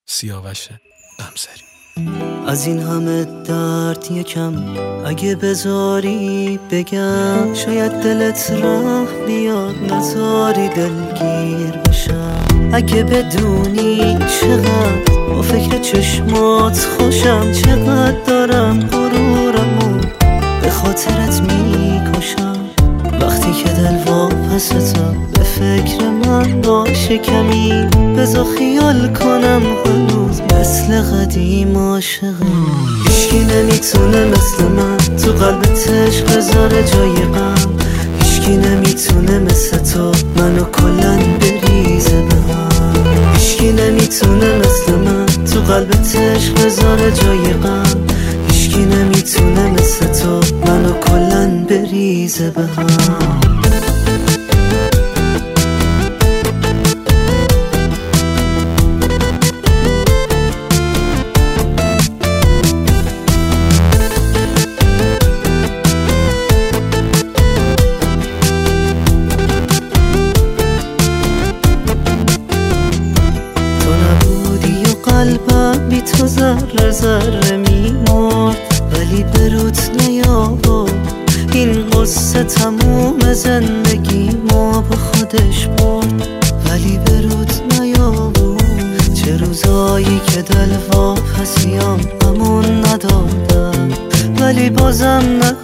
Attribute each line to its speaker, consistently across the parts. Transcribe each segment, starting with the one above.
Speaker 1: سیاوش غمزری.
Speaker 2: از این همه درد یکم اگه بذاری بگم، شاید دلت راه بیاد نذاری دلگیر بشم. اگه بدونی چقدر با فکر چشمات خوشم، چقدر دارم غرورمو به خاطرت میکشم. وقتی که دل واپستم به فکر من باشه کمی، بذار خیال کنم هنوز مثل قدیم عاشقم. هیچکی نمیتونه مثل من تو قلبت عشق بذاره جای غم. هیچکی نمیتونه مثل تو منو کلن بریزه به هم. هیچکی نمیتونه مثل من تو قلبت عشق بذاره جای غم. هیچکی نمیتونه مثل تو منو کلن بریزه به هم. قلبم بی تو ذره ذره میمرد، ولی بروت نیاورد. این قصه تموم زندگی ما به خودش برد، ولی بروت نیاورد. چه روزایی که دل واپسیام همون ندادم، ولی بازم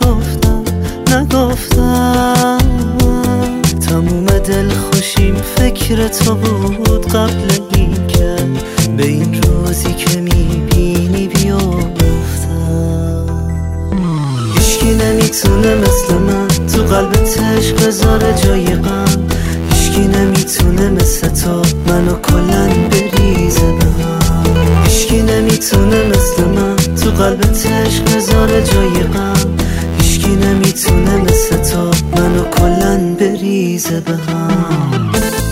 Speaker 2: نگفتم. تموم دل خوشیم فکر تو بود قبل این که به این روزی که میبینی بیافتم. هیچکی نمیتونه مثل من تو قلبت عشق بذاره جای غم. هیچکی نمیتونه مثل تو منو کلن بریزه به هم. هیچکی نمیتونه مثل من تو قلبت عشق بذاره جای غم. هیچکی نمیتونه مثل تو منو کلن بریزه به هم.